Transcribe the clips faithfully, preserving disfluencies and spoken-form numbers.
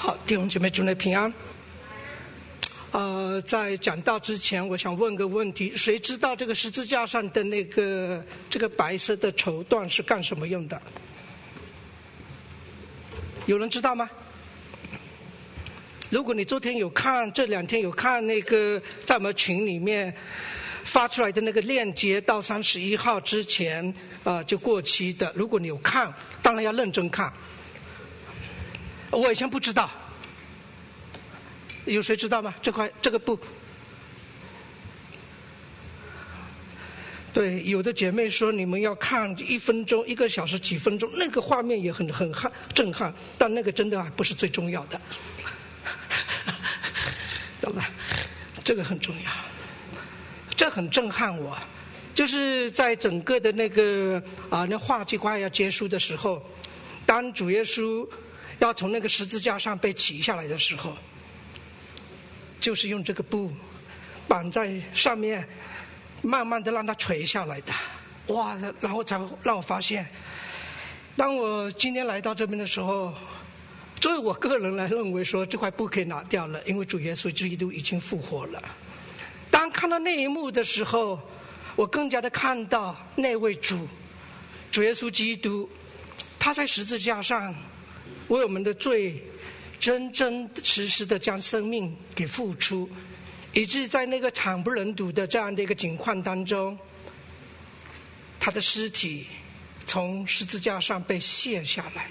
好，弟兄姐妹，主内平安。呃，在讲道之前，我想问个问题：谁知道这个十字架上的那个这个白色的绸缎是干什么用的？有人知道吗？如果你昨天有看，这两天有看那个在我们群里面发出来的那个链接，到三十一号之前呃就过期的。如果你有看，当然要认真看。我以前不知道，有谁知道吗？这块这个布，对，有的姐妹说你们要看一分钟、一个小时、几分钟，那个画面也很很震撼，但那个真的不是最重要的，懂了？这个很重要，这很震撼我。就是在整个的那个啊，那话剧快要结束的时候，当主耶稣要从那个十字架上被骑下来的时候，就是用这个布绑在上面，慢慢的让它垂下来的。哇！然后才让我发现，当我今天来到这边的时候，作为我个人来认为说这块布可以拿掉了，因为主耶稣基督已经复活了。当看到那一幕的时候，我更加的看到那位主，主耶稣基督，他在十字架上为我们的罪真真实实的将生命给付出，以致在那个惨不忍睹的这样的一个境况当中，他的尸体从十字架上被卸下来。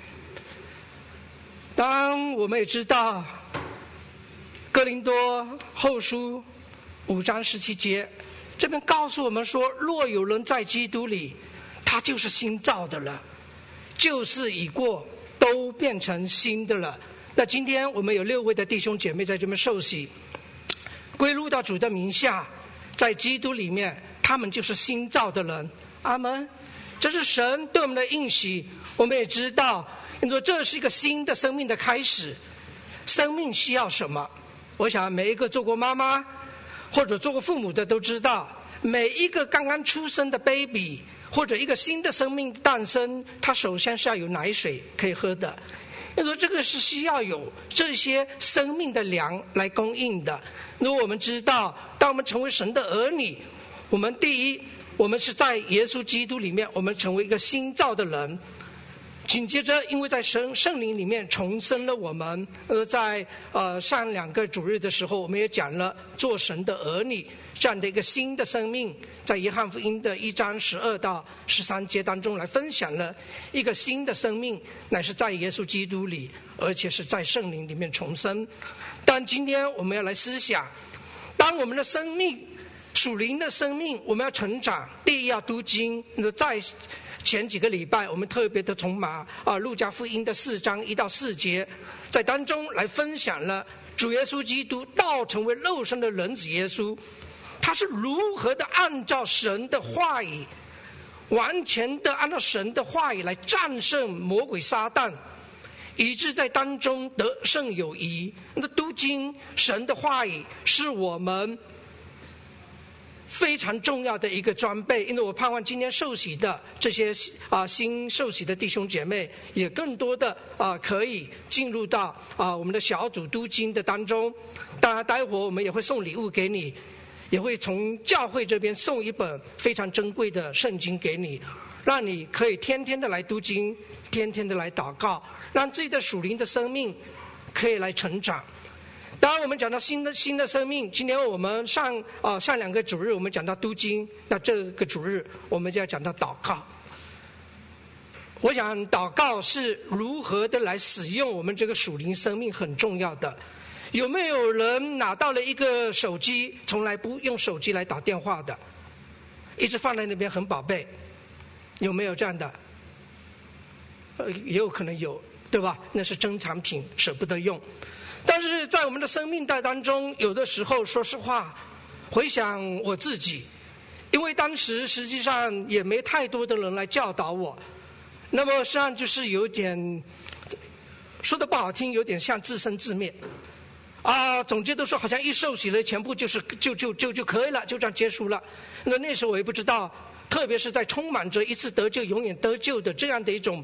当我们也知道哥林多后书五章十七节这边告诉我们说，若有人在基督里，他就是新造的了，旧事已过，都变成新的了。那今天我们有六位的弟兄姐妹在这边受洗，归入到主的名下，在基督里面，他们就是新造的人。阿们。这是神对我们的应许。我们也知道，你说这是一个新的生命的开始。生命需要什么？我想每一个做过妈妈或者做过父母的都知道，每一个刚刚出生的 baby 或者一个新的生命诞生，它首先是要有奶水可以喝的。你说这个是需要有这些生命的粮来供应的。如果我们知道，当我们成为神的儿女，我们第一，我们是在耶稣基督里面，我们成为一个新造的人。紧接着，因为在神圣灵里面重生了我们，而在呃上两个主日的时候，我们也讲了做神的儿女这样的一个新的生命，在约翰福音的一章十二到十三节当中来分享了一个新的生命，乃是在耶稣基督里，而且是在圣灵里面重生。但今天我们要来思想，当我们的生命属灵的生命我们要成长，第一要读经。在前几个礼拜我们特别的从马啊路加福音的四章一到四节，在当中来分享了主耶稣基督道成为肉身的人子耶稣，他是如何的按照神的话语，完全的按照神的话语来战胜魔鬼撒旦，以致在当中得胜有余。那读经神的话语是我们非常重要的一个装备。因为我盼望今天受洗的这些啊新受洗的弟兄姐妹也更多的啊可以进入到啊我们的小组读经的当中。当然待会我们也会送礼物给你，也会从教会这边送一本非常珍贵的圣经给你，让你可以天天的来读经，天天的来祷告，让自己的属灵的生命可以来成长。当然我们讲到新的新的生命，今天我们上啊上两个主日我们讲到读经，那这个主日我们就要讲到祷告。我想祷告是如何的来使用我们这个属灵生命很重要的。有没有人拿到了一个手机，从来不用手机来打电话的，一直放在那边很宝贝？有没有这样的？呃，也有可能有，对吧？那是珍藏品，舍不得用。但是在我们的生命当中，有的时候说实话，回想我自己，因为当时实际上也没太多的人来教导我，那么实际上就是有点说的不好听，有点像自生自灭啊。总结都说好像一受洗了，全部就是就就就就可以了，就这样结束了。那那时候我也不知道，特别是在充满着一次得救永远得救的这样的一种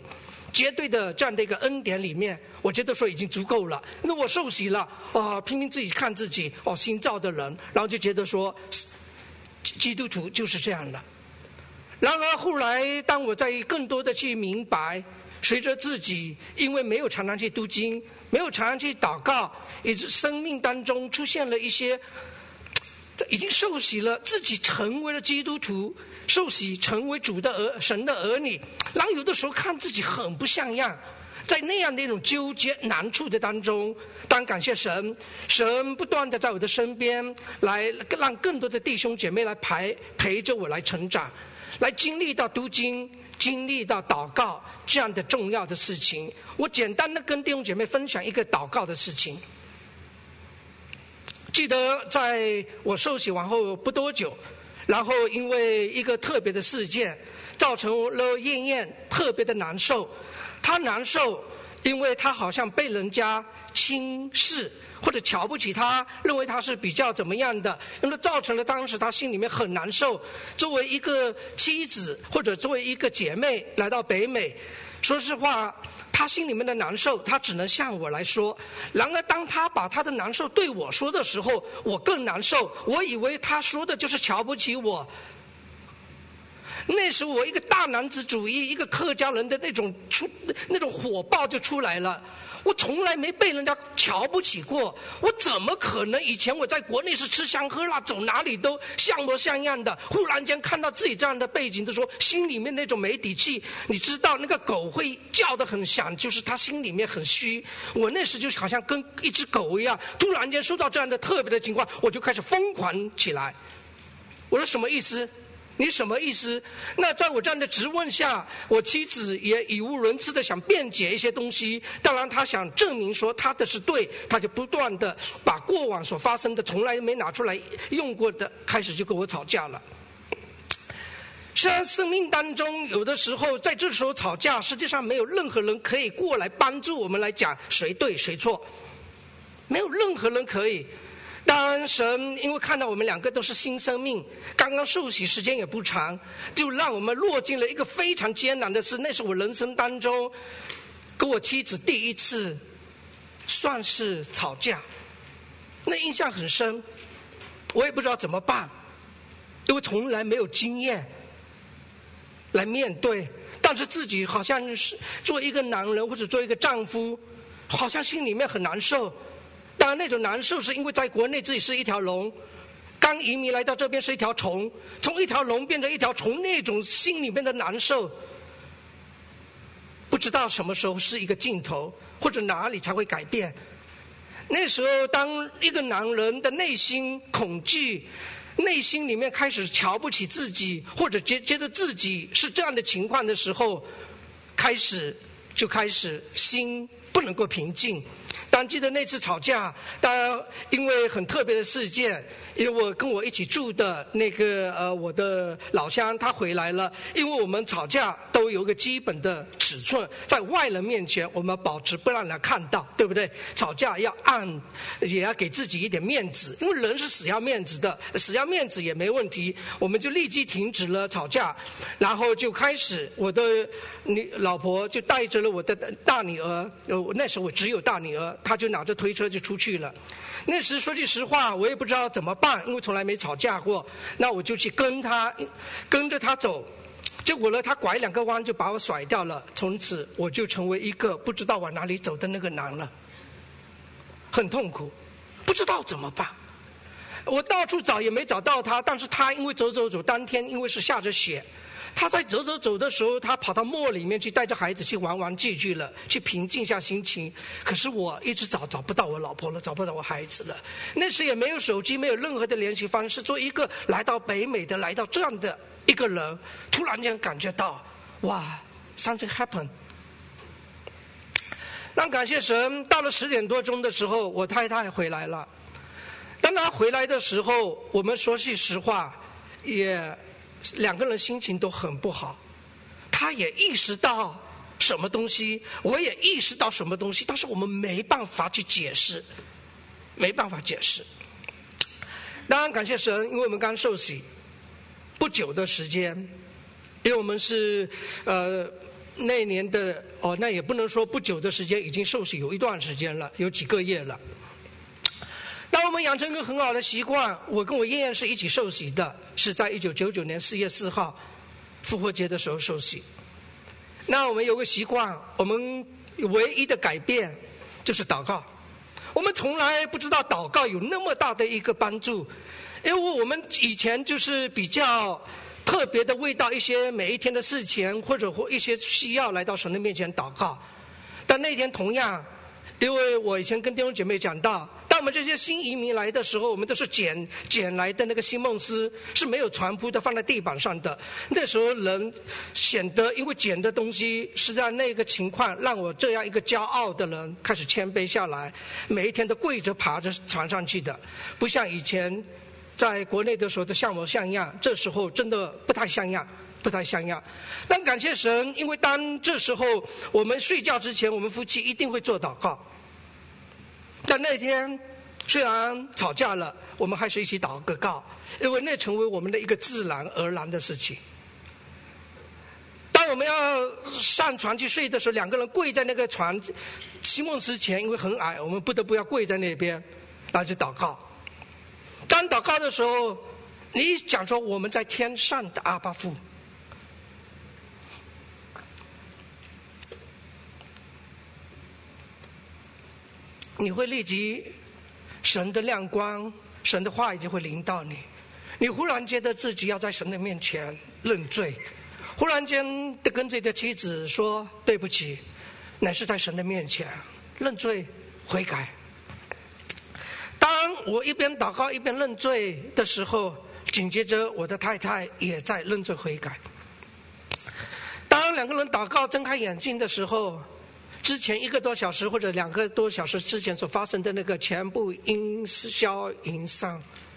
绝对的这样的一个恩典里面，我觉得说已经足够了。那我受洗了，哦，拼命自己看自己，哦，新造的人，然后就觉得说，基督徒就是这样的。然而后来，当我在更多的去明白，随着自己因为没有常常去读经，没有常常去祷告，以致生命当中出现了一些已经受洗了，自己成为了基督徒，受洗成为主的儿神的儿女，然后有的时候看自己很不像样，在那样的一种纠结难处的当中，当感谢神，神不断的在我的身边来让更多的弟兄姐妹来陪陪着我来成长，来经历到读经，经历到祷告这样的重要的事情。我简单的跟弟兄姐妹分享一个祷告的事情。记得在我受洗完后不多久，然后因为一个特别的事件，造成了燕燕特别的难受。她难受，因为她好像被人家轻视或者瞧不起她，认为她是比较怎么样的，那么造成了当时她心里面很难受。作为一个妻子或者作为一个姐妹来到北美，说实话他心里面的难受，他只能向我来说。然而当他把他的难受对我说的时候，我更难受。我以为他说的就是瞧不起我。那时我一个大男子主义，一个客家人的那种出那种火爆就出来了。我从来没被人家瞧不起过，我怎么可能？以前我在国内是吃香喝辣，走哪里都像模像样的，忽然间看到自己这样的背景的时候，心里面那种没底气。你知道那个狗会叫得很响，就是它心里面很虚。我那时就好像跟一只狗一样，突然间受到这样的特别的情况，我就开始疯狂起来。我说什么意思？你什么意思？那在我这样的质问下，我妻子也语无伦次的想辩解一些东西。当然她想证明说她的是对，她就不断的把过往所发生的从来没拿出来用过的开始就跟我吵架了。虽然生命当中有的时候在这时候吵架，实际上没有任何人可以过来帮助我们来讲谁对谁错，没有任何人可以。当然神因为看到我们两个都是新生命，刚刚受洗时间也不长，就让我们落进了一个非常艰难的事。那是我人生当中跟我妻子第一次算是吵架，那印象很深。我也不知道怎么办，因为从来没有经验来面对，但是自己好像是作为一个男人或者作为一个丈夫，好像心里面很难受。当然那种难受是因为在国内自己是一条龙，刚移民来到这边是一条虫，从一条龙变成一条虫，那种心里面的难受，不知道什么时候是一个尽头，或者哪里才会改变。那时候当一个男人的内心恐惧，内心里面开始瞧不起自己，或者觉觉得自己是这样的情况的时候，开始就开始心不能够平静。当记得那次吵架，当然因为很特别的事件，因为我跟我一起住的那个呃我的老乡他回来了，因为我们吵架都有一个基本的尺寸，在外人面前我们保持不让人看到，对不对？吵架要按也要给自己一点面子，因为人是死要面子的，死要面子也没问题。我们就立即停止了吵架，然后就开始我的女老婆就带着了我的大女儿，呃那时候我只有大女儿，他就拿着推车就出去了。那时说句实话，我也不知道怎么办，因为从来没吵架过。那我就去跟他，跟着他走。结果呢，他拐两个弯就把我甩掉了。从此我就成为一个不知道往哪里走的那个男了，很痛苦，不知道怎么办。我到处找也没找到他，但是他因为走走走，当天因为是下着雪。他在走走走的时候，他跑到墓里面去带着孩子去玩玩具去了，去平静一下心情。可是我一直找找不到我老婆了，找不到我孩子了。那时也没有手机，没有任何的联系方式。作为一个来到北美的，来到这样的一个人，突然间感觉到，哇 ，something happened。那感谢神，到了十点多钟的时候，我太太回来了。当她回来的时候，我们说句实话，也。两个人心情都很不好，他也意识到什么东西，我也意识到什么东西，但是我们没办法去解释，没办法解释。当然感谢神，因为我们刚受洗不久的时间，因为我们是呃那年的哦，那也不能说不久的时间，已经受洗有一段时间了，有几个月了。当我们养成一个很好的习惯，我跟我燕燕是一起受洗的，是在一九九九年四月四号复活节的时候受洗。那我们有个习惯，我们唯一的改变就是祷告。我们从来不知道祷告有那么大的一个帮助，因为我们以前就是比较特别的为到一些每一天的事情或者或一些需要来到神的面前祷告。但那天同样，因为我以前跟弟兄姐妹讲到，当我们这些新移民来的时候，我们都是捡捡来的那个西梦思是没有床铺的，放在地板上的。那时候人显得因为捡的东西是在那个情况，让我这样一个骄傲的人开始谦卑下来，每一天都跪着爬着床上去的，不像以前在国内的时候的像模像样，这时候真的不太像样。不太像样，但感谢神，因为当这时候我们睡觉之前，我们夫妻一定会做祷告。在那天虽然吵架了，我们还是一起祷个告，因为那成为我们的一个自然而然的事情。当我们要上床去睡的时候，两个人跪在那个床西梦思前，因为很矮，我们不得不要跪在那边，然后去祷告。当祷告的时候，你讲说我们在天上的阿爸父，你会立即神的亮光，神的话语就会临到你，你忽然觉得自己要在神的面前认罪，忽然间的跟自己的妻子说对不起，乃是在神的面前认罪悔改。当我一边祷告一边认罪的时候，紧接着我的太太也在认罪悔改。当两个人祷告睁开眼睛的时候，之前一个多小时或者两个多小时之前所发生的那个全部烟消云散。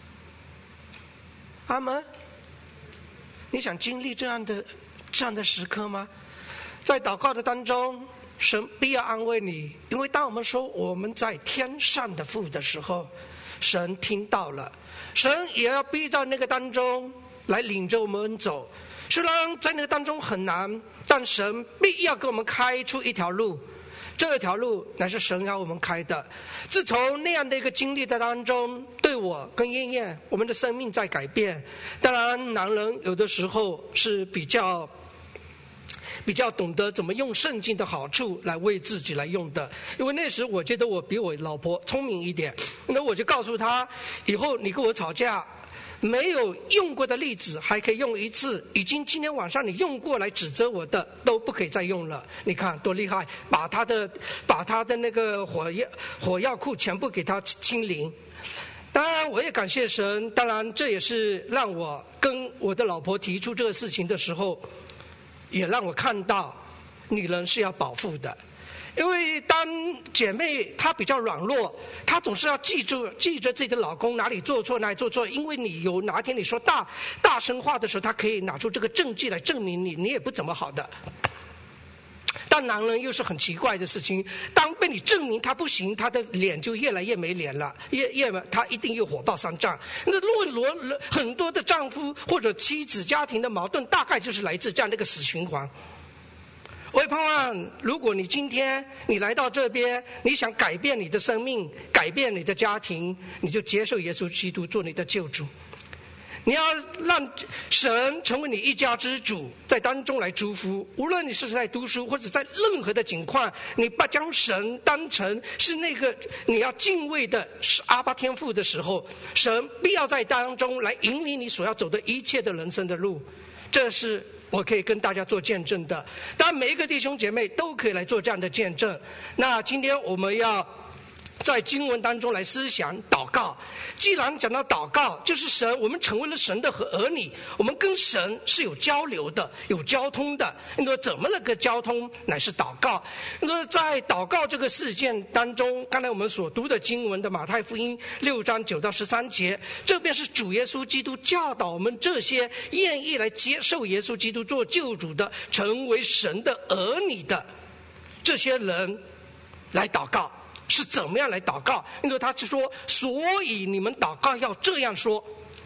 阿们，你想经历这样的这样的时刻吗？在祷告的当中，神必要安慰你，因为当我们说我们在天上的父的时候，神听到了，神也要逼在那个当中来领着我们走。虽然在那个当中很难，但神必要给我们开出一条路，这条路乃是神要我们开的。自从那样的一个经历的当中，对我跟燕燕，我们的生命在改变。当然男人有的时候是比较比较懂得怎么用圣经的好处来为自己来用的，因为那时我觉得我比我老婆聪明一点，那我就告诉她，以后你跟我吵架，没有用过的例子还可以用一次，已经今天晚上你用过来指责我的都不可以再用了。你看多厉害，把他的把他的那个火药火药库全部给他清零。当然我也感谢神，当然这也是让我跟我的老婆提出这个事情的时候，也让我看到女人是要保护的。因为当姐妹她比较软弱，她总是要记住记着自己的老公哪里做错哪里做错，因为你有哪天你说大大声话的时候，她可以拿出这个证据来证明你你也不怎么好的。但男人又是很奇怪的事情，当被你证明他不行，他的脸就越来越没脸了，越越他一定又火爆上涨。那落落很多的丈夫或者妻子家庭的矛盾，大概就是来自这样的一个死循环。我也盼望，如果你今天你来到这边，你想改变你的生命，改变你的家庭，你就接受耶稣基督做你的救主。你要让神成为你一家之主，在当中来祝福。无论你是在读书或者在任何的境况，你把将神当成是那个你要敬畏的阿爸天父的时候，神必要在当中来引领你所要走的一切的人生的路。这是我可以跟大家做见证的，当然每一个弟兄姐妹都可以来做这样的见证。那今天我们要在经文当中来思想祷告。既然讲到祷告，就是神，我们成为了神的儿女，我们跟神是有交流的，有交通的。那么怎么那个交通乃是祷告？那么在祷告这个事件当中，刚才我们所读的经文的马太福音六章九到十三节，这便是主耶稣基督教导我们这些愿意来接受耶稣基督做救主的，成为神的儿女的这些人来祷告。是怎么样来祷告？因为他是说，所以你们祷告要这样说。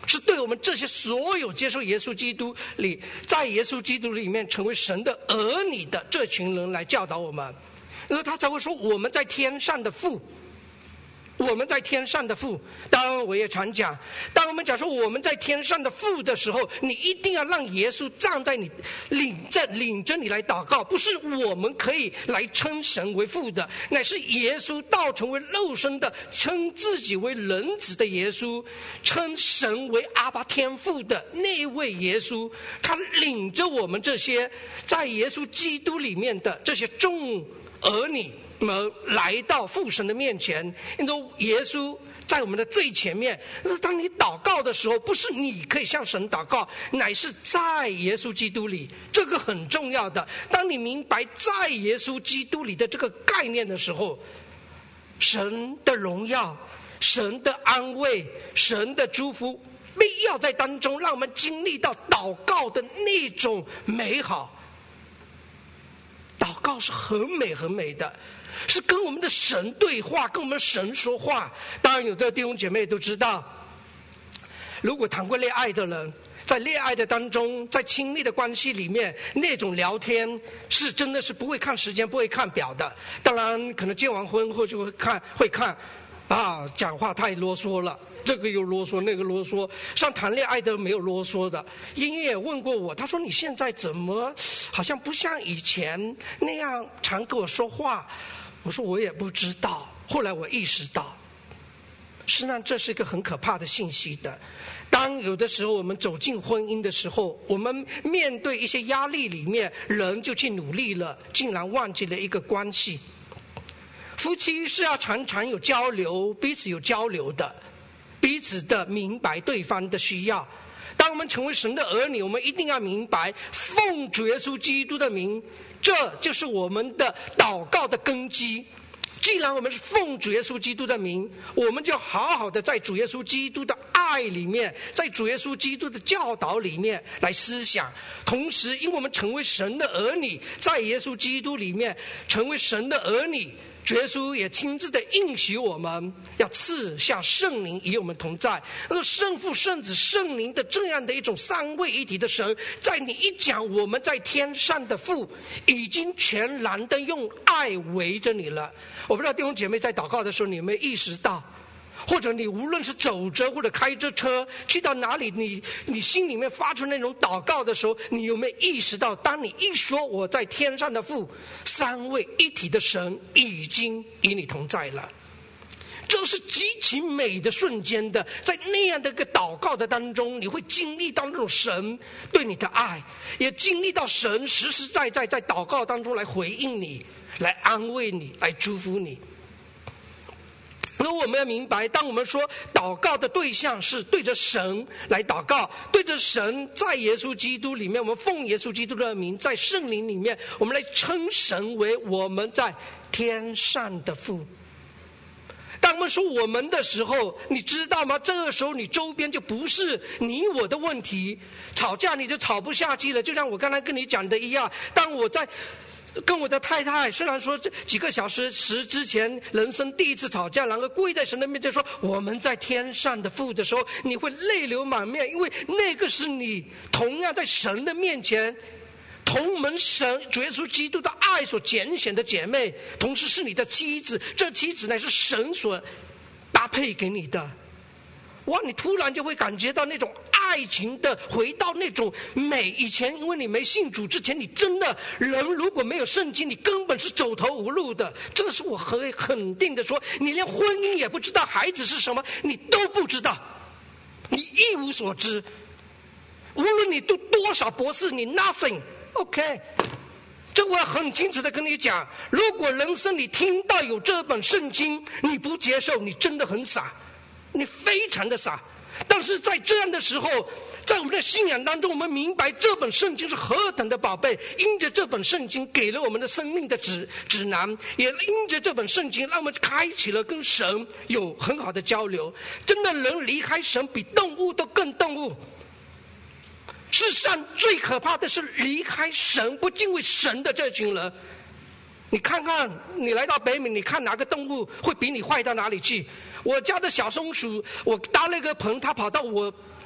是对我们这些所有接受耶稣基督里，在耶稣基督里面成为神的儿女的这群人来教导我们，然后他才会说我们在天上的父，我们在天上的父。当然我也常讲，当我们讲说我们在天上的父的时候，你一定要让耶稣站在你领着领着你来祷告，不是我们可以来称神为父的，乃是耶稣道成为肉身的，称自己为人子的耶稣，称神为阿爸天父的那位耶稣，他领着我们这些在耶稣基督里面的这些众儿女们来到父神的面前。因为耶稣在我们的最前面，当你祷告的时候，不是你可以向神祷告，乃是在耶稣基督里，这个很重要的。当你明白在耶稣基督里的这个概念的时候，神的荣耀、神的安慰、神的祝福必要在当中，让我们经历到祷告的那种美好。祷告是很美很美的，是跟我们的神对话，跟我们神说话。当然有的弟兄姐妹都知道，如果谈过恋爱的人，在恋爱的当中，在亲密的关系里面，那种聊天是真的是不会看时间，不会看表的。当然可能结完婚后就会看会看啊，讲话太啰嗦了，这个又啰嗦那个啰嗦。像谈恋爱的没有啰嗦的。英英也问过我，他说你现在怎么好像不像以前那样常跟我说话。我说我也不知道，后来我意识到，实际上这是一个很可怕的信息的。当有的时候我们走进婚姻的时候，我们面对一些压力里面，人就去努力了，竟然忘记了一个关系。夫妻是要常常有交流，彼此有交流的，彼此的明白对方的需要。当我们成为神的儿女，我们一定要明白，奉主耶稣基督的名，这就是我们的祷告的根基。既然我们是奉主耶稣基督的名，我们就好好的在主耶稣基督的爱里面，在主耶稣基督的教导里面来思想。同时因为我们成为神的儿女，在耶稣基督里面成为神的儿女，主耶稣也亲自的应许我们要赐下圣灵与我们同在。而圣父圣子圣灵的这样的一种三位一体的神，在你一讲我们在天上的父，已经全然的用爱围着你了。我不知道弟兄姐妹在祷告的时候你有没有意识到，或者你无论是走着或者开着车去到哪里，你你心里面发出那种祷告的时候，你有没有意识到，当你一说我在天上的父，三位一体的神已经与你同在了。这是极其美的瞬间的，在那样的一个祷告的当中，你会经历到那种神对你的爱，也经历到神实实在在在祷告当中来回应你，来安慰你，来祝福你。那我们要明白，当我们说祷告的对象是对着神来祷告，对着神，在耶稣基督里面，我们奉耶稣基督的名，在圣灵里面，我们来称神为我们在天上的父。当我们说我们的时候，你知道吗？这个时候你周边就不是你我的问题，吵架你就吵不下去了。就像我刚才跟你讲的一样，当我在跟我的太太，虽然说这几个小时时之前人生第一次吵架，然后跪在神的面前说我们在天上的父的时候，你会泪流满面，因为那个是你同样在神的面前同我们神主耶稣基督的爱所拣选的姐妹，同时是你的妻子，这妻子乃是神所搭配给你的。哇，你突然就会感觉到那种爱情的回到那种美。以前因为你没信主之前，你真的人如果没有圣经，你根本是走投无路的。这是我很肯定的说，你连婚姻也不知道，孩子是什么你都不知道，你一无所知。无论你读多少博士，你 nothing OK。 这我很清楚的跟你讲，如果人生你听到有这本圣经你不接受，你真的很傻，你非常的傻。但是在这样的时候，在我们的信仰当中，我们明白这本圣经是何等的宝贝，因着这本圣经给了我们的生命的指指南，也因着这本圣经让我们开启了跟神有很好的交流。真的人离开神比动物都更动物。世上最可怕的是离开神不敬畏神的这群人。你看看你来到北美，你看哪个动物会比你坏到哪里去？我家的小松鼠，我搭了一个棚，它跑到我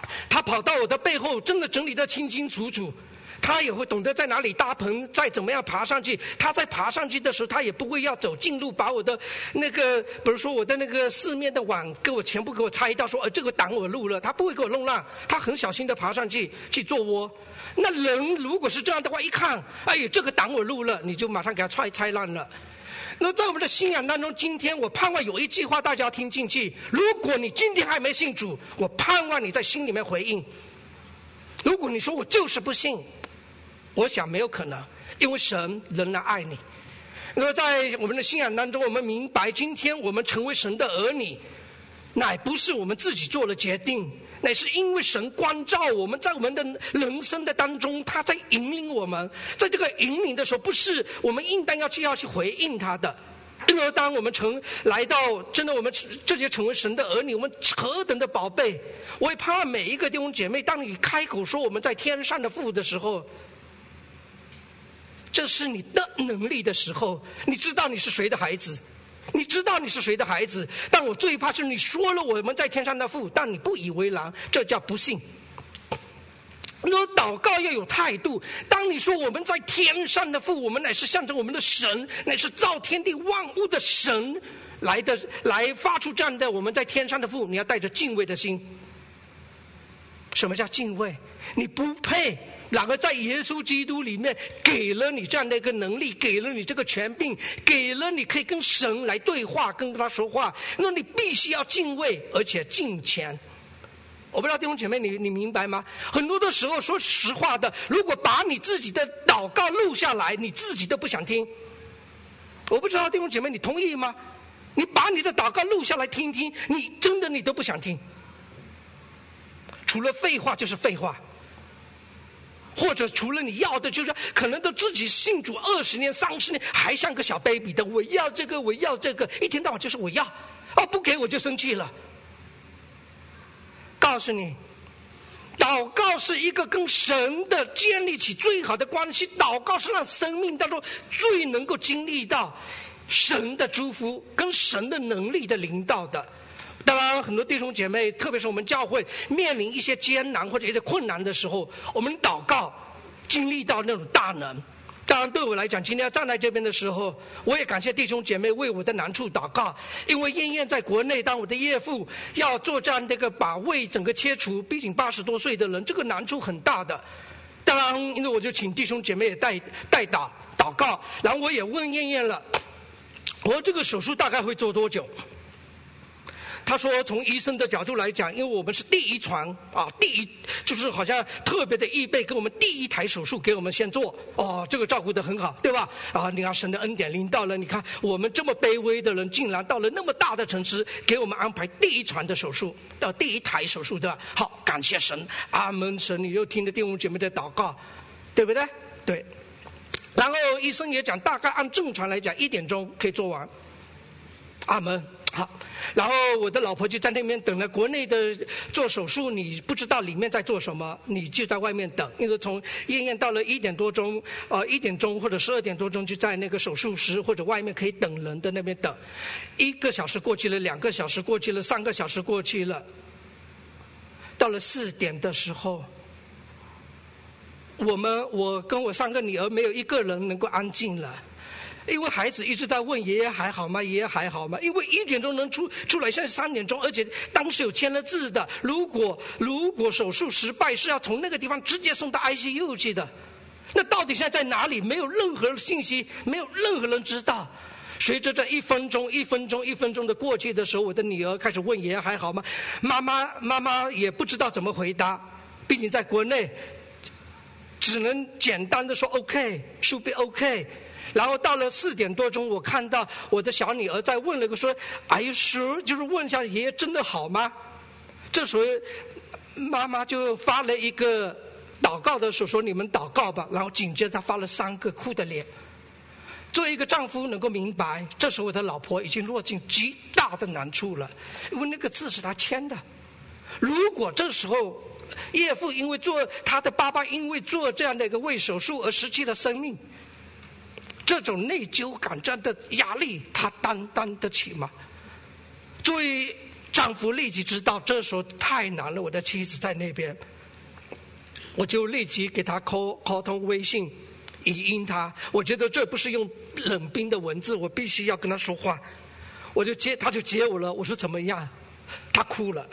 他跑到我的背后，真的整理得清清楚楚。他也会懂得在哪里搭棚，再怎么样爬上去。他在爬上去的时候，他也不会要走近路，把我的那个，比如说我的那个四面的网，给我全部给我拆掉，说呃这个挡我路了。他不会给我弄烂，他很小心的爬上去去做窝。那人如果是这样的话，一看，哎呀，这个挡我路了，你就马上给他踹拆烂了。那在我们的信仰当中，今天我盼望有一句话大家要听进去：如果你今天还没信主，我盼望你在心里面回应。如果你说我就是不信，我想没有可能，因为神仍然爱你。那么在我们的信仰当中，我们明白今天我们成为神的儿女，乃不是我们自己做了决定，乃是因为神关照我们，在我们的人生的当中，他在引领我们。在这个引领的时候，不是我们应当要去要去回应他的。因而当我们成来到真的我们这些成为神的儿女，我们何等的宝贝！我也盼望每一个弟兄姐妹，当你开口说我们在天上的父的时候，这是你的能力的时候，你知道你是谁的孩子，你知道你是谁的孩子。但我最怕是你说了我们在天上的父，但你不以为然，这叫不信。那祷告要有态度。当你说我们在天上的父，我们乃是向着我们的神，乃是造天地万物的神来的，来发出这样的我们在天上的父，你要带着敬畏的心。什么叫敬畏？你不配，然而在耶稣基督里面给了你这样的一个能力，给了你这个权柄，给了你可以跟神来对话，跟他说话，那你必须要敬畏，而且敬虔。我不知道弟兄姐妹你你明白吗？很多的时候说实话的，如果把你自己的祷告录下来，你自己都不想听。我不知道弟兄姐妹你同意吗？你把你的祷告录下来听听，你真的你都不想听。除了废话就是废话，或者除了你要的就是可能都自己信主二十年三十年，还像个小 baby 的，我要这个我要这个，一天到晚就是我要，哦不给我就生气了。告诉你，祷告是一个跟神的建立起最好的关系，祷告是让生命当中最能够经历到神的祝福跟神的能力的领导的。当然很多弟兄姐妹，特别是我们教会面临一些艰难或者一些困难的时候，我们祷告经历到那种大能。当然对我来讲，今天要站在这边的时候，我也感谢弟兄姐妹为我的难处祷告。因为燕燕在国内当我的岳父，要做这样的一个把胃整个切除，毕竟八十多岁的人，这个难处很大的。当然因为我就请弟兄姐妹也带带祷祷告，然后我也问燕燕了，我说这个手术大概会做多久？他说从医生的角度来讲，因为我们是第一床啊，第一就是好像特别的预备，给我们第一台手术给我们先做，哦，这个照顾得很好，对吧？啊，你看神的恩典临到了，你看我们这么卑微的人，竟然到了那么大的城市，给我们安排第一床的手术，到第一台手术的，好，感谢神，阿门。神，你又听着弟兄姐妹的祷告，对不对？对。然后医生也讲，大概按正常来讲，一点钟可以做完，阿门。好，然后我的老婆就在那边等了。国内的做手术，你不知道里面在做什么，你就在外面等。因为从燕燕到了一点多钟，呃，一点钟或者十二点多钟，就在那个手术室或者外面可以等人的那边等。一个小时过去了，两个小时过去了，三个小时过去了。到了四点的时候，我们我跟我三个女儿没有一个人能够安静了。因为孩子一直在问爷爷还好吗？爷爷还好吗？因为一点钟能出出来，现在三点钟，而且当时有签了字的，如果如果手术失败，是要从那个地方直接送到 I C U 去的。那到底现在在哪里？没有任何信息，没有任何人知道。随着这一分钟、一分钟、一分钟的过去的时候，我的女儿开始问爷爷还好吗？妈妈妈妈也不知道怎么回答，毕竟在国内，只能简单的说 OK，should be OK。然后到了四点多钟，我看到我的小女儿在问了个说 Are you sure？ 就是问一下爷爷真的好吗？这时候妈妈就发了一个祷告的手说你们祷告吧，然后紧接着她发了三个哭的脸。作为一个丈夫能够明白，这时候我的老婆已经落进极大的难处了，因为那个字是她签的。如果这时候岳父因为做他的爸爸因为做这样的一个胃手术而失去了生命，这种内疚感、这样的压力，他担当得起吗？作为丈夫立即知道，这时候太难了，我的妻子在那边，我就立即给他 call call 通微信，语音他。我觉得这不是用冷冰的文字，我必须要跟他说话。我就接，他就接我了。我说怎么样？他哭了。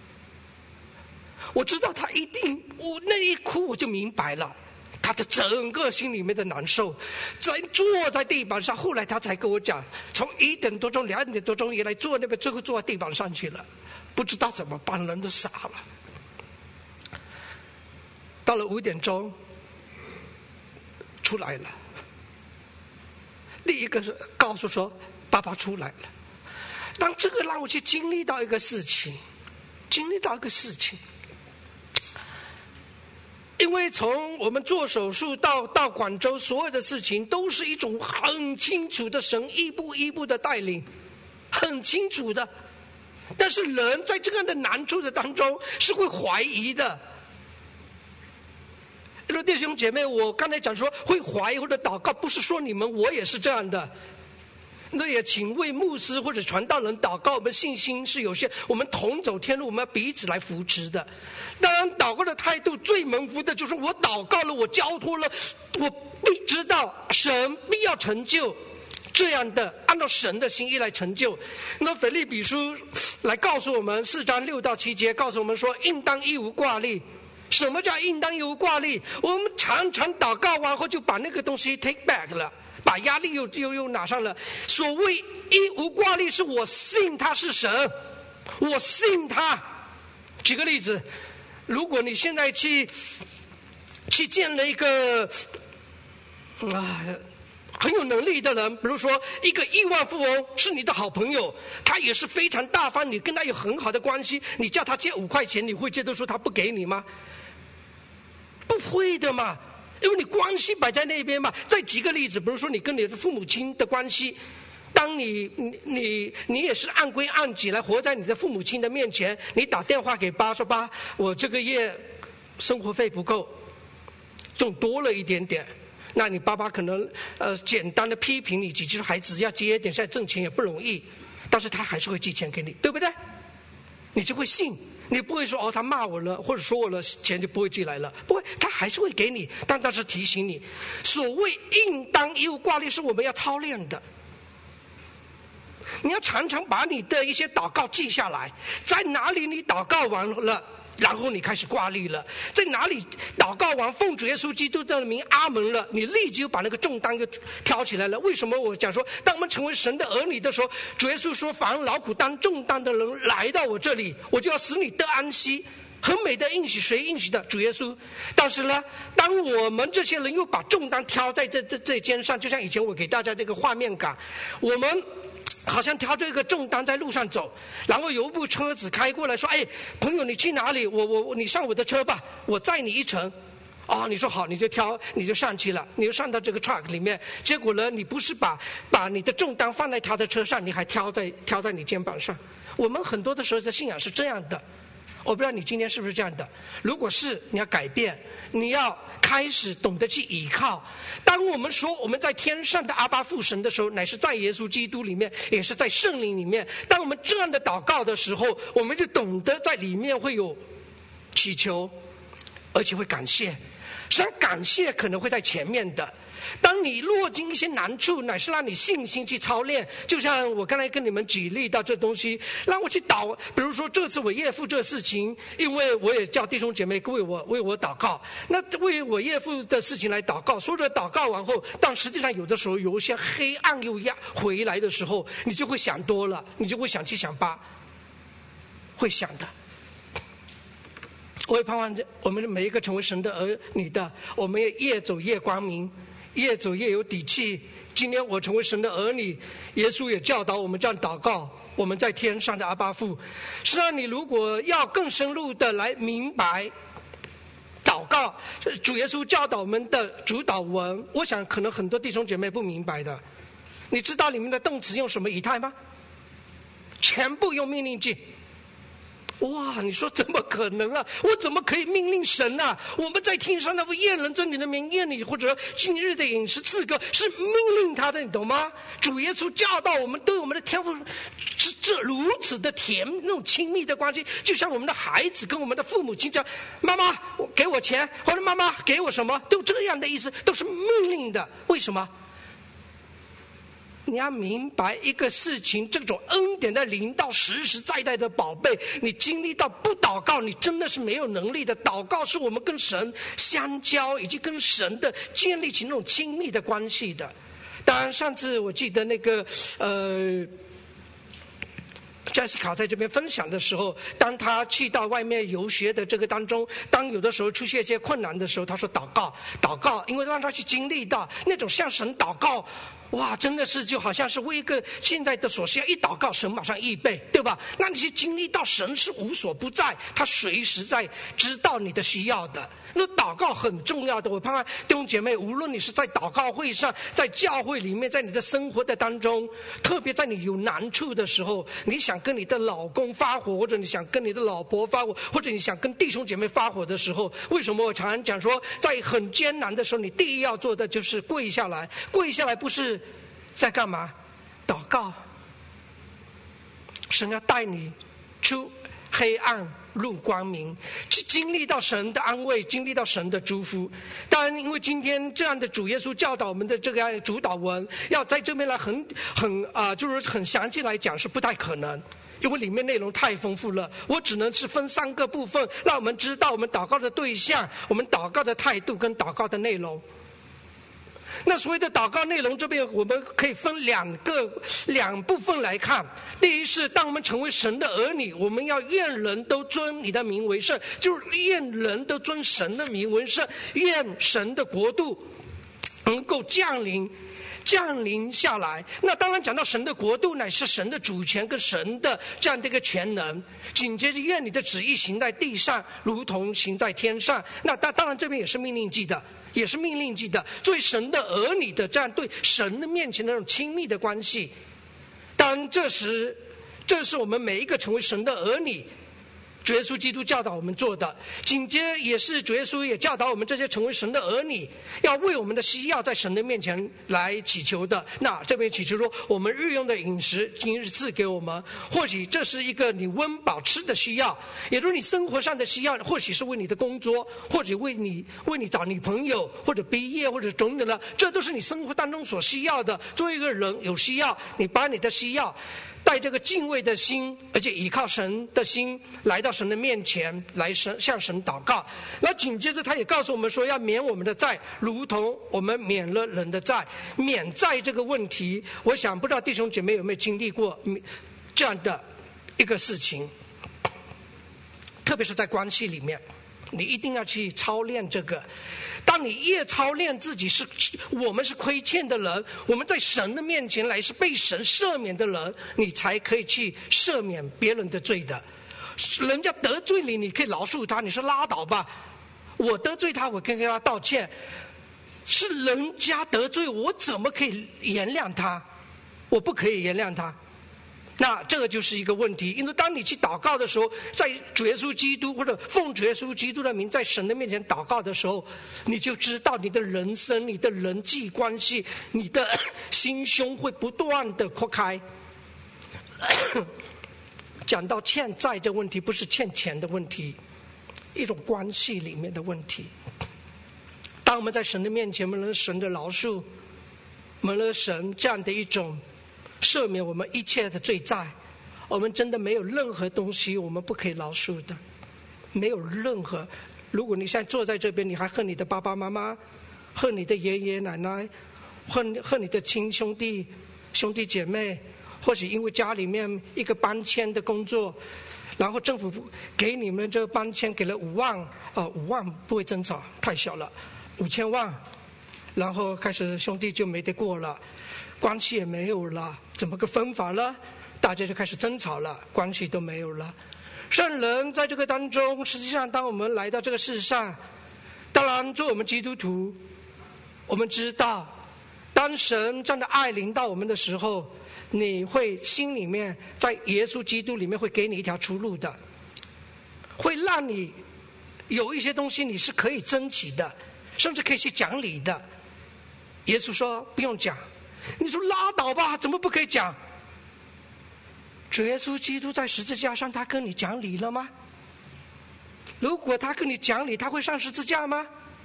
我知道他一定，我那一哭我就明白了。他的整个心里面的难受，在坐在地板上。后来他才跟我讲，从一点多钟、两点多钟以来坐那边，最后坐在地板上去了，不知道怎么办，人都傻了。到了五点钟，出来了。第一个是告诉说，爸爸出来了。当这个让我去经历到一个事情，经历到一个事情。因为从我们做手术到到广州，所有的事情都是一种很清楚的神一步一步的带领，很清楚的。但是人在这样的难处的当中是会怀疑的。因为弟兄姐妹，我刚才讲说会怀疑或者祷告，不是说你们，我也是这样的。那也请为牧师或者传道人祷告，我们信心是有限，我们同走天路，我们要彼此来扶持的。当然祷告的态度最蒙福的就是我祷告了，我交托了，我必知道神必要成就这样的，按照神的心意来成就。那腓立比书来告诉我们四章六到七节，告诉我们说，应当一无挂虑。什么叫应当一无挂虑？我们常常祷告完后就把那个东西 take back 了，把压力又又又拿上了。所谓一无挂虑，是我信他是神，我信他。举个例子，如果你现在去去见了一个啊很有能力的人，比如说一个亿万富翁是你的好朋友，他也是非常大方，你跟他有很好的关系，你叫他借五块钱，你会觉得说他不给你吗？不会的嘛，因为你关系摆在那边嘛。再举个例子，比如说你跟你的父母亲的关系，当你你你你也是按规按矩来活在你的父母亲的面前，你打电话给爸说，爸，我这个月生活费不够，挣多了一点点。那你爸爸可能呃简单的批评你几句，孩子要节点，现在挣钱也不容易，但是他还是会寄钱给你，对不对？你就会信，你不会说哦他骂我了或者说我了，钱就不会寄来了，不会，他还是会给你，但他是提醒你。所谓应当一无挂虑，是我们要操练的。你要常常把你的一些祷告记下来，在哪里你祷告完了，然后你开始挂虑了，在哪里祷告完奉主耶稣基督的名阿门了，你立即就把那个重担就挑起来了。为什么我讲说，当我们成为神的儿女的时候，主耶稣说，凡劳苦担重担的人来到我这里，我就要使你得安息。很美的应许，谁应许的？主耶稣。但是呢，当我们这些人又把重担挑在这这这肩上，就像以前我给大家这个画面感，我们好像挑着一个重担在路上走，然后有一部车子开过来说，哎，朋友你去哪里？我我你上我的车吧，我载你一程。哦，你说好，你就挑，你就上去了，你就上到这个 truck 里面。结果呢，你不是把把你的重担放在他的车上，你还挑在挑在你肩膀上。我们很多的时候的信仰是这样的，我不知道你今天是不是这样的。如果是，你要改变，你要开始懂得去依靠。当我们说我们在天上的阿爸父神的时候，乃是在耶稣基督里面，也是在圣灵里面。当我们这样的祷告的时候，我们就懂得在里面会有祈求，而且会感谢。实际上感谢可能会在前面的。当你落进一些难处，乃是让你信心去操练。就像我刚才跟你们举例到这东西，让我去祷，比如说这次我岳父这事情，因为我也叫弟兄姐妹为我为我祷告，那为我岳父的事情来祷告，说着祷告完后，但实际上有的时候有一些黑暗又压回来的时候，你就会想多了，你就会想七想八，会想的。我也盼望我们每一个成为神的儿女的，我们也越走越光明，越走越有底气。今天我成为神的儿女，耶稣也教导我们这样祷告，我们在天上的阿爸父。实际上你如果要更深入的来明白祷告，主耶稣教导我们的主导文，我想可能很多弟兄姐妹不明白的。你知道里面的动词用什么语态吗？全部用命令句。 哇，你说怎么可能啊？我怎么可以命令神啊？我们在天上那位愿人尊你的名，愿你或者今日的饮食赐个，是命令他的，你懂吗？主耶稣教导我们，对我们的天父是这如此的甜，那种亲密的关系，就像我们的孩子跟我们的父母亲讲，妈妈给我钱，或者妈妈给我什么，都这样的意思，都是命令的。为什么？你要明白一个事情，这种恩典的临到实实在在的宝贝，你经历到不祷告，你真的是没有能力的。祷告是我们跟神相交，以及跟神的建立起那种亲密的关系的。当然，上次我记得那个呃。Jessica 在这边分享的时候，当他去到外面游学的这个当中，当有的时候出现一些困难的时候，他说祷告祷告，因为让他去经历到那种向神祷告，哇，真的是就好像是为一个现在的所需要一祷告，神马上预备，对吧？那你去经历到神是无所不在，他随时在知道你的需要的。那祷告很重要的，我盼望弟兄姐妹，无论你是在祷告会上，在教会里面，在你的生活的当中，特别在你有难处的时候，你想跟你的老公发火，或者你想跟你的老婆发火，或者你想跟弟兄姐妹发火的时候，为什么我常常讲说，在很艰难的时候，你第一要做的就是跪下来。跪下来不是在干嘛？祷告。神要带你出黑暗入光明，去经历到神的安慰，经历到神的祝福。当然，因为今天这样的主耶稣教导我们的这个主导文，要在这边来很很啊、呃，就是很详细来讲是不太可能，因为里面内容太丰富了。我只能是分三个部分，让我们知道我们祷告的对象、我们祷告的态度跟祷告的内容。那所谓的祷告内容，这边我们可以分两个两部分来看。第一是，当我们成为神的儿女，我们要愿人都尊你的名为圣，就是愿人都尊神的名为圣，愿神的国度能够降临降临下来。那当然讲到神的国度，乃是神的主权跟神的这样的一个全能。紧接着，愿你的旨意行在地上，如同行在天上。那当当然这边也是命令记的。也是命令记的，作为神的儿女的这样对神的面前的那种亲密的关系。当然这时这是我们每一个成为神的儿女，主耶稣基督教导我们做的。紧接也是主耶稣也教导我们这些成为神的儿女，要为我们的需要在神的面前来祈求的。那这边祈求说，我们日用的饮食今日赐给我们。或许这是一个你温饱吃的需要，也就是你生活上的需要，或许是为你的工作，或者为你为你找女朋友，或者毕业，或者等等的，这都是你生活当中所需要的。作为一个人有需要，你把你的需要带这个敬畏的心，而且依靠神的心来到神的面前，来神向神祷告。然后紧接着他也告诉我们说，要免我们的债，如同我们免了人的债。免债这个问题，我想不知道弟兄姐妹有没有经历过这样的一个事情，特别是在关系里面，你一定要去操练这个。当你越操练自己是我们是亏欠的人，我们在神的面前来是被神赦免的人，你才可以去赦免别人的罪的。人家得罪你，你可以饶恕他，你说拉倒吧，我得罪他，我可以跟他道歉。是人家得罪我，怎么可以原谅他？我不可以原谅他。那这个就是一个问题，因为当你去祷告的时候，在主耶稣基督或者奉主耶稣基督的名在神的面前祷告的时候，你就知道你的人生、你的人际关系、你的心胸会不断的扩开。讲到欠债的问题，不是欠钱的问题，一种关系里面的问题。当我们在神的面前，我们神的饶恕，我们神这样的一种赦免我们一切的罪债，我们真的没有任何东西我们不可以饶恕的，没有任何。如果你现在坐在这边，你还恨你的爸爸妈妈，恨你的爷爷奶奶，恨恨你的亲兄弟兄弟姐妹，或许因为家里面一个搬迁的工作，然后政府给你们这个搬迁给了五万，呃，五万不会争吵，太小了，五千万，然后开始兄弟就没得过了，关系也没有了，怎么个分法了？大家就开始争吵了，关系都没有了。圣人在这个当中，实际上当我们来到这个世上，当然做我们基督徒，我们知道，当神这样的爱临到我们的时候，你会心里面在耶稣基督里面会给你一条出路的。 会让你有一些东西你是可以争取的，甚至可以去讲理的。耶稣说不用讲，你说拉倒吧，怎么不可以讲？主耶稣基督在十字架上，他跟你讲理了吗？如果他跟你讲理，他会上十字架吗？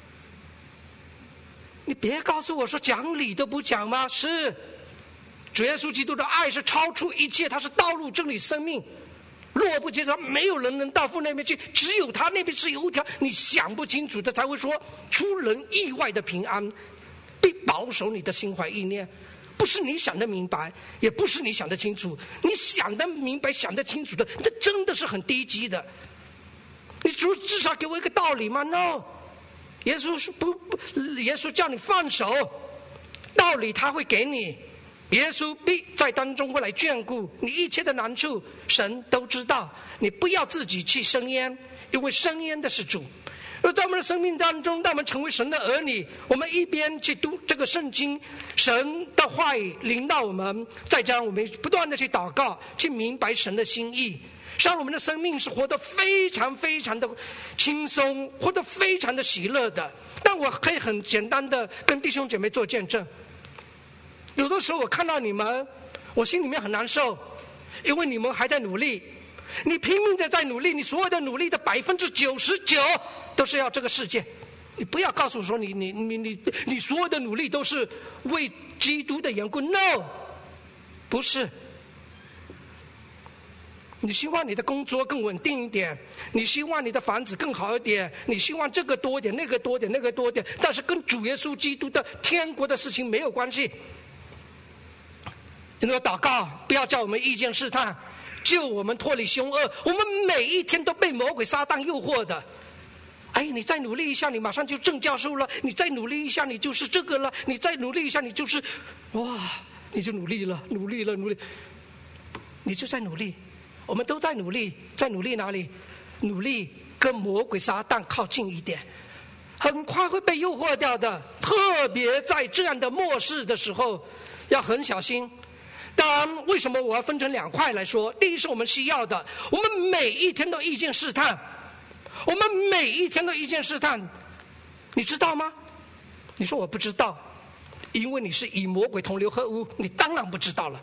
你别告诉我说讲理都不讲吗？是，主耶稣基督的爱是超出一切，他是道路真理生命，若不接受，没有人能到父那边去，只有他那边是有一条你想不清楚的，才会说出人意外的平安，必保守你的心怀意念。不是你想得明白，也不是你想得清楚，你想得明白想得清楚的，那真的是很低级的。你至少给我一个道理吗 ？No， 耶稣是不不，耶稣叫你放手，道理他会给你，耶稣必在当中会来眷顾你一切的难处，神都知道。你不要自己去生烟，因为生烟的是主。而在我们的生命当中，当我们成为神的儿女，我们一边去读这个圣经，神的话语领导我们，再加上我们不断的去祷告，去明白神的心意，让我们的生命是活得非常非常的轻松，活得非常的喜乐的。但我可以很简单的跟弟兄姐妹做见证，有的时候我看到你们，我心里面很难受，因为你们还在努力，你拼命的在努力，你所有的努力的百分之九十九都是要这个世界。你不要告诉我说你你你你你所有的努力都是为基督的缘故 ，no， 不是。你希望你的工作更稳定一点，你希望你的房子更好一点，你希望这个多一点，那个多一点，那个多一点，但是跟主耶稣基督的天国的事情没有关系。你要祷告，不要叫我们意见试探，救我们脱离凶恶。我们每一天都被魔鬼撒旦诱惑的。哎，你再努力一下，你马上就正教授了；你再努力一下，你就是这个了；你再努力一下，你就是，哇，你就努力了，努力了，努力，你就在努力。我们都在努力，在努力哪里？努力跟魔鬼撒旦靠近一点，很快会被诱惑掉的。特别在这样的末世的时候，要很小心。当然，为什么我要分成两块来说？第一是我们需要的，我们每一天都遇见试探，我们每一天都遇见试探，你知道吗？你说我不知道，因为你是与魔鬼同流合污，你当然不知道了。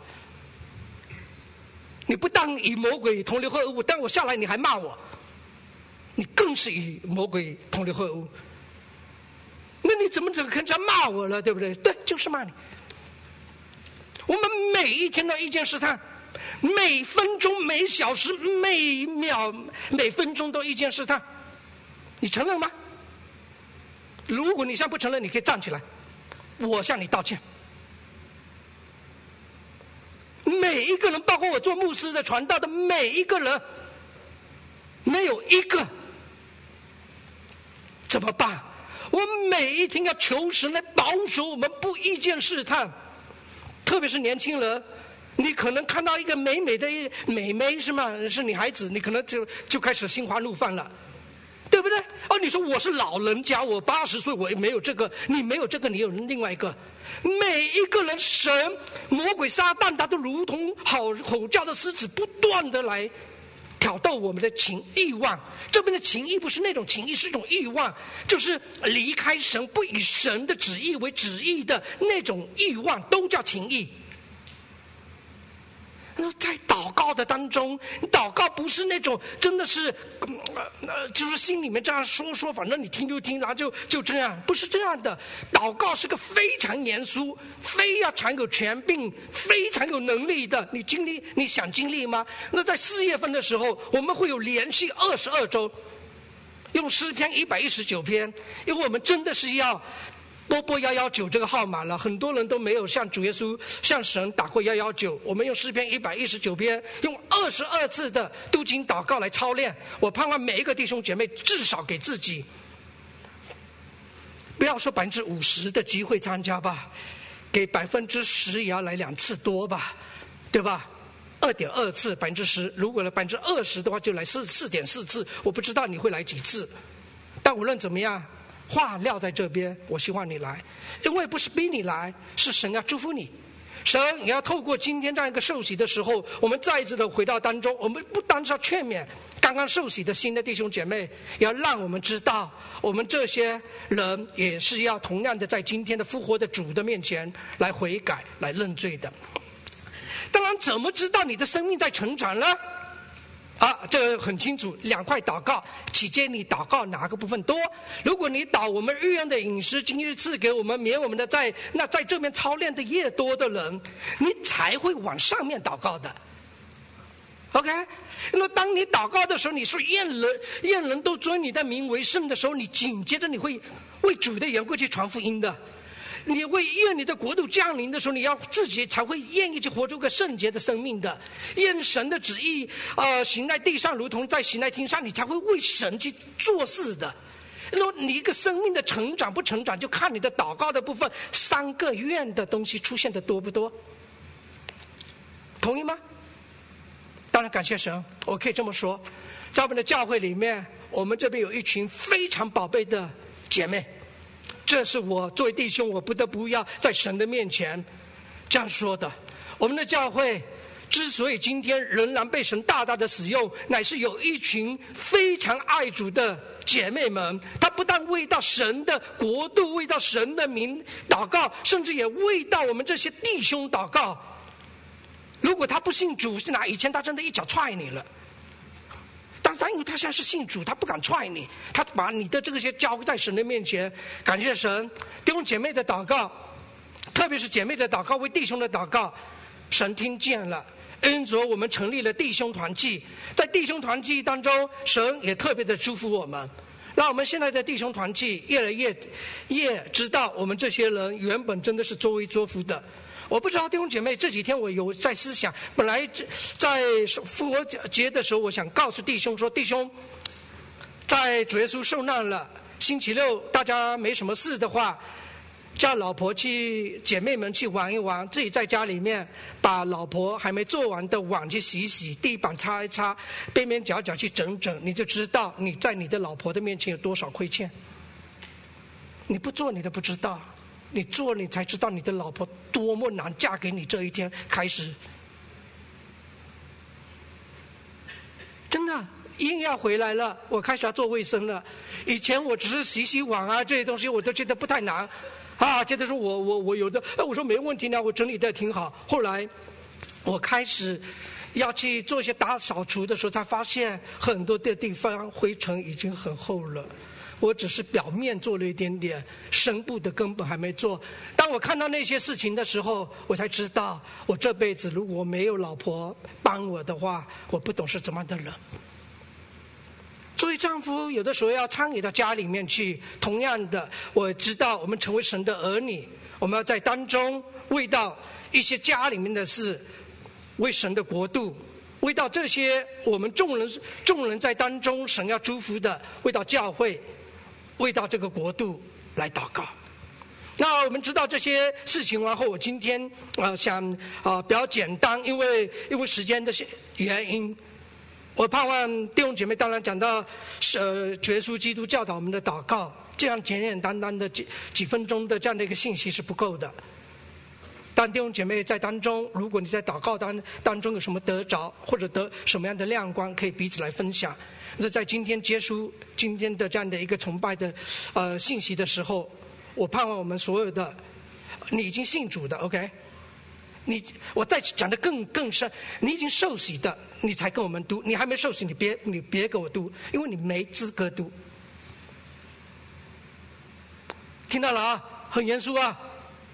你不但与魔鬼同流合污，但我下来你还骂我，你更是与魔鬼同流合污。那你怎么怎么跟人家骂我了，对不对？对，就是骂你。我们每一天都遇见试探，每分钟、每小时、每秒、每分钟都遇见试探，你承认吗？如果你现在不承认，你可以站起来，我向你道歉。每一个人，包括我做牧师的、传道的每一个人，没有一个怎么办？我每一天要求神来保守我们不遇见试探，特别是年轻人，你可能看到一个美美的美眉是吗？是女孩子，你可能就就开始心花怒放了，对不对？哦，你说我是老人家，我八十岁，我也没有这个，你没有这个，你有另外一个。每一个人，神、魔鬼、撒旦，他都如同吼吼叫的狮子，不断的来挑逗我们的情欲望。这边的情欲不是那种情欲，是一种欲望，就是离开神，不以神的旨意为旨意的那种欲望，都叫情欲。在祷告的当中，祷告不是那种真的是、呃、就是心里面这样说说，反正你听就听，然后就就这样，不是这样的。祷告是个非常严肃，非要常有权柄，非常有能力的。你经历，你想经历吗？那在四月份的时候，我们会有连续二十二周用诗篇一百一十九篇，因为我们真的是要拨拨一一九这个号码了，很多人都没有向主耶稣、向神打过一一九。我们用诗篇一百一十九篇，用二十二次的读经祷告来操练。我盼望每一个弟兄姐妹至少给自己，不要说百分之五十的机会参加吧，给百分之十也要来两次多吧，对吧？二点二次，百分之十，如果来百分之二十的话，就来四四点四次。我不知道你会来几次，但无论怎么样。话撂在这边，我希望你来，因为不是逼你来，是神要祝福你。 神也要透过今天这样一个受洗的时候，我们再一次的回到当中，我们不单是要劝勉刚刚受洗的新的弟兄姐妹，也要让我们知道，我们这些人也是要同样的在今天的复活的主的面前来悔改、来认罪的。当然，怎么知道你的生命在成长呢？啊，这个很清楚，两块祷告，期间你祷告哪个部分多？如果你祷我们日用的饮食，今日赐给我们，免我们的债，那在这边操练的越多的人，你才会往上面祷告的。OK， 那当你祷告的时候，你说愿人愿人都尊你的名为圣的时候，你紧接着你会为主的缘故去传福音的。你会愿你的国度降临的时候，你要自己才会愿意去活出个圣洁的生命的。愿神的旨意呃行在地上，如同在行在天上，你才会为神去做事的。那么你一个生命的成长不成长，就看你的祷告的部分，三个愿的东西出现的多不多？同意吗？当然感谢神，我可以这么说，在我们的教会里面，我们这边有一群非常宝贝的姐妹。这是我作为弟兄，我不得不要在神的面前这样说的。我们的教会之所以今天仍然被神大大的使用，乃是有一群非常爱主的姐妹们，她不但为到神的国度，为到神的名祷告，甚至也为到我们这些弟兄祷告。如果他不信主，是哪以前他真的一脚踹你了。但是因为他现在是信主，他不敢踹你，他把你的这些交在神的面前。感谢神，弟兄姐妹的祷告，特别是姐妹的祷告，为弟兄的祷告，神听见了。因此我们成立了弟兄团契，在弟兄团契当中，神也特别的祝福我们，让我们现在的弟兄团契越来越越知道我们这些人原本真的是作威作福的。我不知道弟兄姐妹，这几天我有在思想，本来在复活节的时候，我想告诉弟兄说，弟兄，在主耶稣受难了，星期六大家没什么事的话，叫老婆去，姐妹们去玩一玩，自己在家里面把老婆还没做完的碗去洗洗，地板擦一擦，边边角角去整整，你就知道你在你的老婆的面前有多少亏欠。你不做你都不知道，你做你才知道你的老婆多么难嫁给你。这一天开始，真的硬要回来了，我开始要做卫生了。以前我只是洗洗碗啊，这些东西我都觉得不太难啊，觉得说我我我有的，我说没问题呢，我整理的挺好。后来我开始要去做一些大扫除的时候，才发现很多的地方灰尘已经很厚了。我只是表面做了一点点，深部的根本还没做。当我看到那些事情的时候，我才知道，我这辈子如果没有老婆帮我的话，我不懂是怎么样的人。作为丈夫，有的时候要参与到家里面去。同样的，我知道我们成为神的儿女，我们要在当中为到一些家里面的事，为神的国度，为到这些我们众人众人在当中神要祝福的，为到教会，为到这个国度来祷告。那我们知道这些事情完后，我今天呃想啊、呃、比较简单，因为因为时间的原因，我盼望弟兄姐妹当然讲到呃主耶稣基督教导我们的祷告，这样简简单单的几几分钟的这样的一个信息是不够的。但弟兄姐妹在当中，如果你在祷告当当中有什么得着，或者得什么样的亮光，可以彼此来分享。那在今天结束今天的这样的一个崇拜的呃信息的时候，我盼望我们所有的你已经信主的 OK， 你我再讲的更更深，你已经受洗的你才跟我们读，你还没受洗你别你别给我读，因为你没资格读。听到了啊，很严肃啊，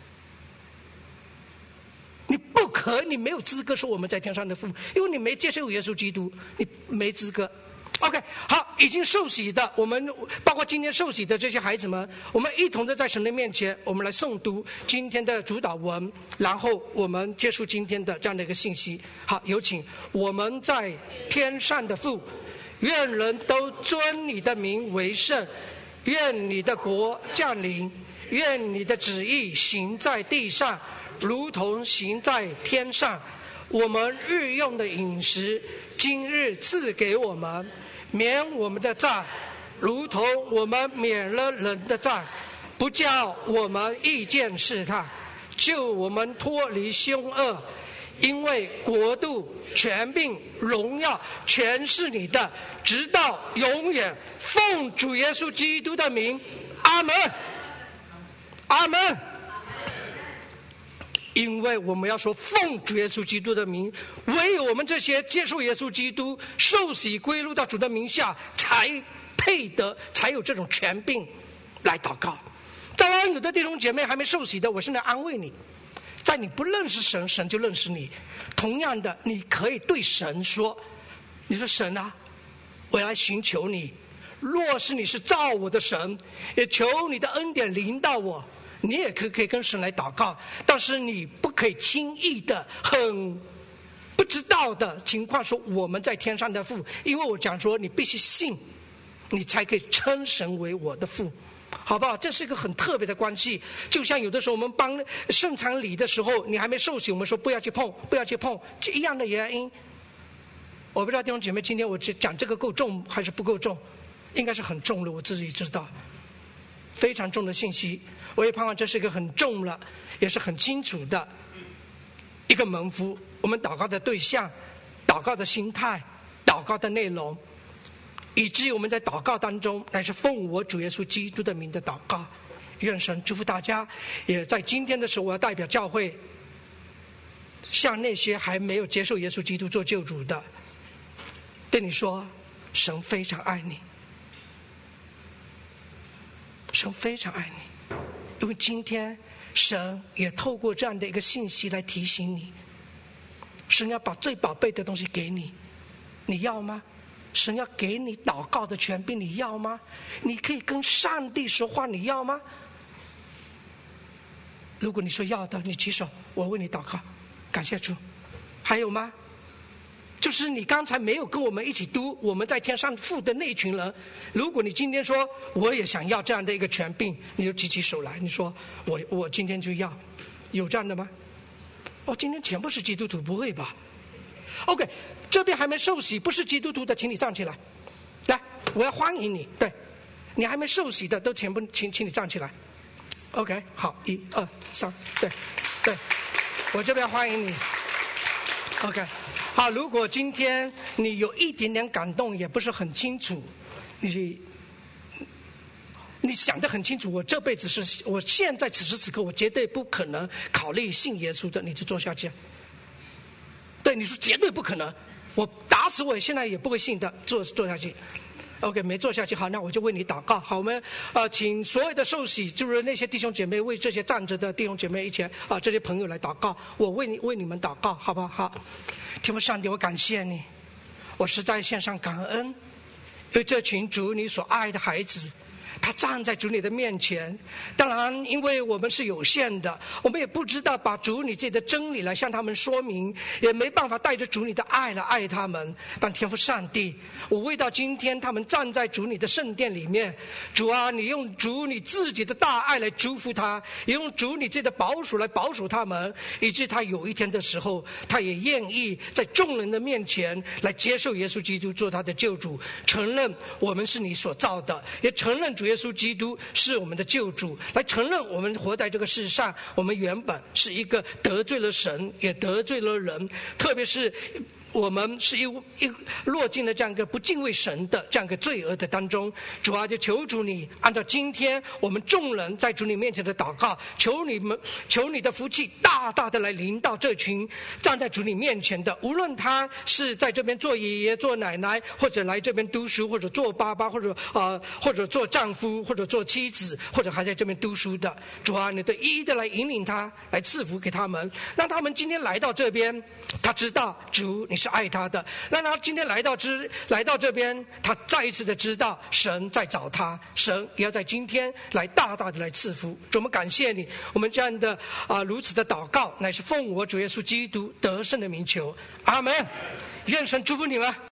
你不可，你没有资格说我们在天上的父，因为你没接受耶稣基督，你没资格。OK， 好，已经受洗的，我们包括今天受洗的这些孩子们，我们一同的在神的面前，我们来诵读今天的主导文，然后我们接触今天的这样的一个信息。好，有请。我们在天上的父，愿人都尊你的名为圣，愿你的国降临，愿你的旨意行在地上，如同行在天上。我们日用的饮食，今日赐给我们，免我们的债，如同我们免了人的债，不叫我们意见试探， 救我们脱离凶恶，因为国度、权柄、荣耀全是你的，直到永远。奉主耶稣基督的名，阿门，阿门。因为我们要说奉主耶稣基督的名，唯有我们这些接受耶稣基督、受洗归入到主的名下，才配得，才有这种权柄来祷告。当然有的弟兄姐妹还没受洗的，我现在安慰你，在你不认识神，神就认识你。同样的，你可以对神说，你说神啊，我要来寻求你，若是你是造我的神，也求你的恩典临到我。你也可可以跟神来祷告，但是你不可以轻易的、很不知道的情况说我们在天上的父，因为我讲说你必须信，你才可以称神为我的父，好不好？这是一个很特别的关系。就像有的时候我们帮圣餐礼的时候，你还没受洗，我们说不要去碰，不要去碰，这一样的原因。我不知道弟兄姐妹，今天我讲这个够重还是不够重？应该是很重了，我自己知道，非常重的信息。我也盼望这是一个很重了，也是很清楚的一个门幅。我们祷告的对象、祷告的心态、祷告的内容，以至于我们在祷告当中乃是奉我主耶稣基督的名的祷告。愿神祝福大家。也在今天的时候，我要代表教会向那些还没有接受耶稣基督做救主的，对你说，神非常爱你，神非常爱你。因为今天神也透过这样的一个信息来提醒你，神要把最宝贝的东西给你，你要吗？神要给你祷告的权柄，你要吗？你可以跟上帝说话，你要吗？如果你说要的，你举手，我为你祷告，感谢主。还有吗？就是你刚才没有跟我们一起读我们在天上父的那群人，如果你今天说我也想要这样的一个权柄，你就举起手来，你说我我今天就要。有这样的吗？哦，今天全部是基督徒，不会吧？ OK， 这边还没受洗不是基督徒的请你站起来，来，我要欢迎你。对，你还没受洗的都全部请请你站起来。 OK， 好，一二三，对对，我这边欢迎你。 OK， 好，如果今天你有一点点感动，也不是很清楚，你你想得很清楚，我这辈子是我现在此时此刻我绝对不可能考虑信耶稣的，你就坐下去。对，你说绝对不可能，我打死我现在也不会信的，坐坐下去。OK， 没坐下去，好，那我就为你祷告。好，我们呃，请所有的受洗，就是那些弟兄姐妹，为这些站着的弟兄姐妹一起啊、呃，这些朋友来祷告。我为你为你们祷告，好不好？好，天父上帝，我感谢你，我实在献上感恩，因为这群主你所爱的孩子，他站在主你的面前。当然因为我们是有限的，我们也不知道把主你自己的真理来向他们说明，也没办法带着主你的爱来爱他们。但天父上帝，我为到今天他们站在主你的圣殿里面，主啊，你用主你自己的大爱来祝福他，也用主你自己的保守来保守他们，以致他有一天的时候，他也愿意在众人的面前来接受耶稣基督做他的救主，承认我们是你所造的，也承认主耶稣基督是我们的救主，来承认我们活在这个世上，我们原本是一个得罪了神也得罪了人，特别是我们是一一落进了这样一个不敬畏神的这样一个罪恶的当中。主啊，就求主你按照今天我们众人在主你面前的祷告，求你们求你的福气大大的来临到这群站在主你面前的，无论他是在这边做爷爷做奶奶，或者来这边读书，或者做爸爸，或者呃或者做丈夫，或者做妻子，或者还在这边读书的。主啊，你都一一的来引领他，来赐福给他们，让他们今天来到这边，他知道主你是爱他的，让他今天来到之来到这边，他再一次的知道神在找他，神也要在今天来大大的来赐福。主，我们感谢你，我们这样的啊、呃、如此的祷告，乃是奉我主耶稣基督得胜的名求，阿门。愿神祝福你们。